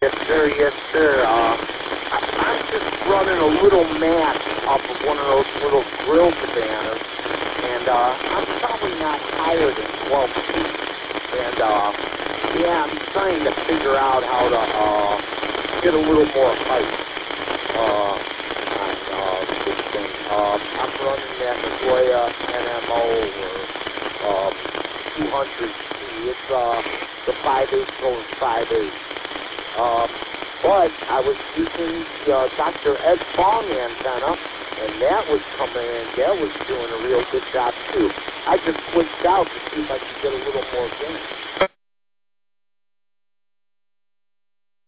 Yes, sir. I'm just running a little match off of one of those little grill cabanas, and I'm probably not higher than 12 feet. And yeah, I'm trying to figure out how to get a little more height on this thing. I'm running that Nagoya NMO or 200C. It's the 5/8 over 5/8. But I was using the Dr. Ed Fong antenna, and that was coming in. That was doing a real good job, too. I just switched out to see if I could get a little more gain.